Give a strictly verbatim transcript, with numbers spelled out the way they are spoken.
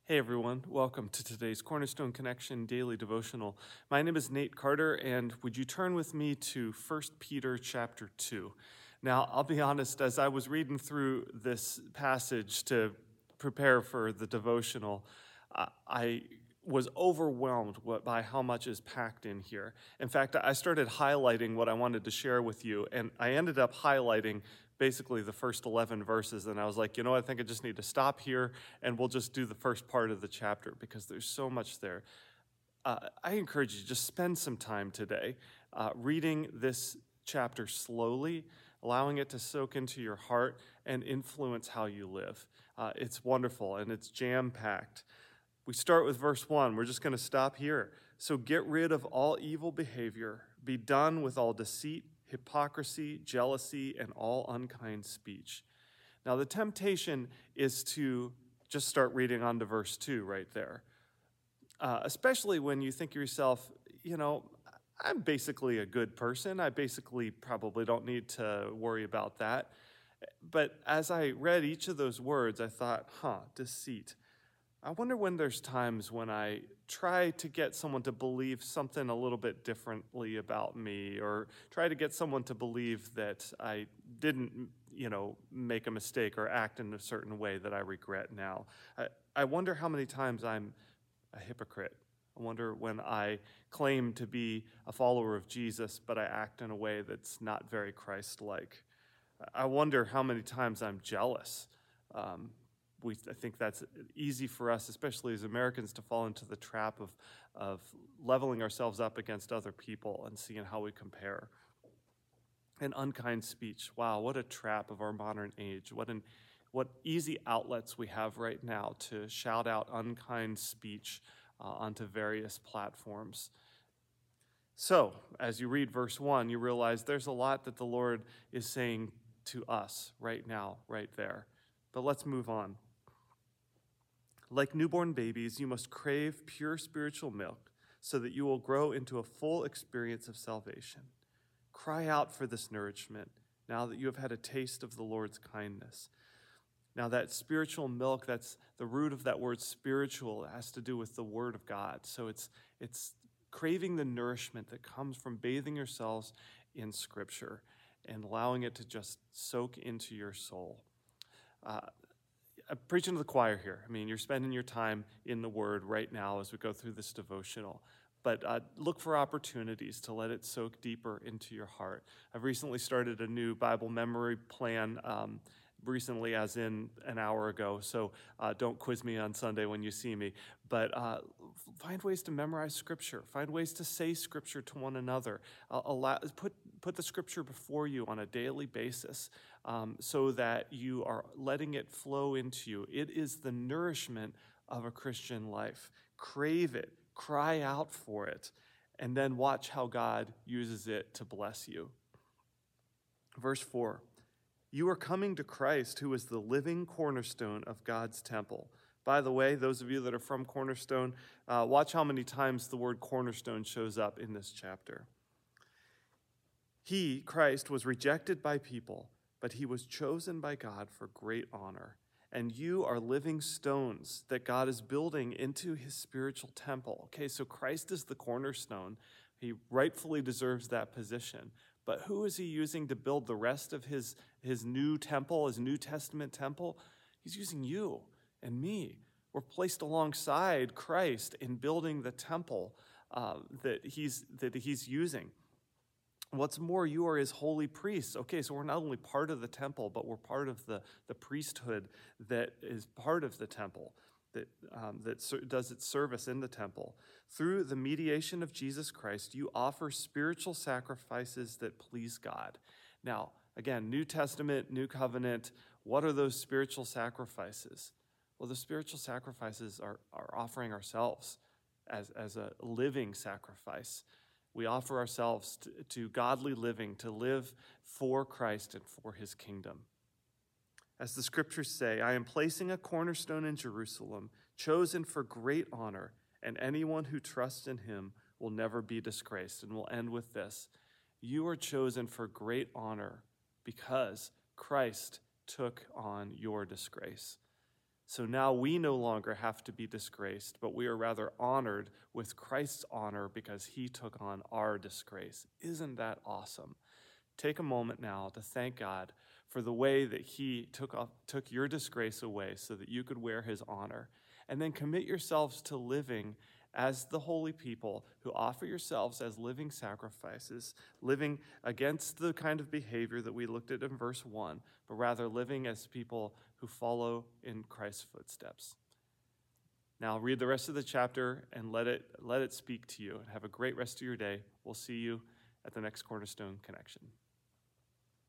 Hey everyone, welcome to today's Cornerstone Connection Daily Devotional. My name is Nate Carter, and would you turn with me to First Peter chapter two? Now, I'll be honest, as I was reading through this passage to prepare for the devotional, uh, I was overwhelmed by how much is packed in here. In fact, I started highlighting what I wanted to share with you, and I ended up highlighting basically the first eleven verses, and I was like, you know, I think I just need to stop here, and we'll just do the first part of the chapter because there's so much there. Uh, I encourage you to just spend some time today uh, reading this chapter slowly, allowing it to soak into your heart and influence how you live. Uh, it's wonderful, and it's jam-packed. We start with verse one. We're just going to stop here. So get rid of all evil behavior. Be done with all deceit, hypocrisy, jealousy, and all unkind speech. Now, the temptation is to just start reading on to verse two right there, uh, especially when you think to yourself, you know, I'm basically a good person. I basically probably don't need to worry about that. But as I read each of those words, I thought, huh, deceit. I wonder when there's times when I try to get someone to believe something a little bit differently about me, or try to get someone to believe that I didn't, you know, make a mistake or act in a certain way that I regret now. I, I wonder how many times I'm a hypocrite. I wonder when I claim to be a follower of Jesus, but I act in a way that's not very Christ-like. I wonder how many times I'm jealous. Um, We, I think that's easy for us, especially as Americans, to fall into the trap of, of leveling ourselves up against other people and seeing how we compare. And unkind speech. Wow, what a trap of our modern age. What an, what easy outlets we have right now to shout out unkind speech uh, onto various platforms. So, as you read verse one, you realize there's a lot that the Lord is saying to us right now, right there. But let's move on. Like newborn babies, you must crave pure spiritual milk so that you will grow into a full experience of salvation. Cry out for this nourishment now that you have had a taste of the Lord's kindness. Now, that spiritual milk, that's the root of that word spiritual, it has to do with the Word of God. So it's, it's craving the nourishment that comes from bathing yourselves in Scripture and allowing it to just soak into your soul. Uh, I'm preaching to the choir here. I mean, you're spending your time in the Word right now as we go through this devotional. But uh, look for opportunities to let it soak deeper into your heart. I've recently started a new Bible memory plan, um, recently as in an hour ago, so uh, don't quiz me on Sunday when you see me. But uh, find ways to memorize Scripture. Find ways to say Scripture to one another. Uh, allow, put, put the Scripture before you on a daily basis. Um, so that you are letting it flow into you. It is the nourishment of a Christian life. Crave it, cry out for it, and then watch how God uses it to bless you. Verse four, you are coming to Christ, who is the living cornerstone of God's temple. By the way, those of you that are from Cornerstone, uh, watch how many times the word cornerstone shows up in this chapter. He, Christ, was rejected by people, but he was chosen by God for great honor. And you are living stones that God is building into his spiritual temple. Okay, so Christ is the cornerstone. He rightfully deserves that position. But who is he using to build the rest of his, his new temple, his New Testament temple? He's using you and me. We're placed alongside Christ in building the temple uh, that he's, that he's using. What's more, you are his holy priests. Okay, so we're not only part of the temple, but we're part of the, the priesthood that is part of the temple, that, um, that ser- does its service in the temple. Through the mediation of Jesus Christ, you offer spiritual sacrifices that please God. Now, again, New Testament, New Covenant, what are those spiritual sacrifices? Well, the spiritual sacrifices are, are offering ourselves as, as a living sacrifice. We offer ourselves to, to godly living, to live for Christ and for his kingdom. As the scriptures say, I am placing a cornerstone in Jerusalem, chosen for great honor, and anyone who trusts in him will never be disgraced. And we'll end with this. You are chosen for great honor because Christ took on your disgrace. So now we no longer have to be disgraced, but we are rather honored with Christ's honor because he took on our disgrace. Isn't that awesome? Take a moment now to thank God for the way that he took off, took your disgrace away so that you could wear his honor. And then commit yourselves to living as the holy people who offer yourselves as living sacrifices, living against the kind of behavior that we looked at in verse one, but rather living as people who follow in Christ's footsteps. Now read the rest of the chapter and let it, let it speak to you. And have a great rest of your day. We'll see you at the next Cornerstone Connection.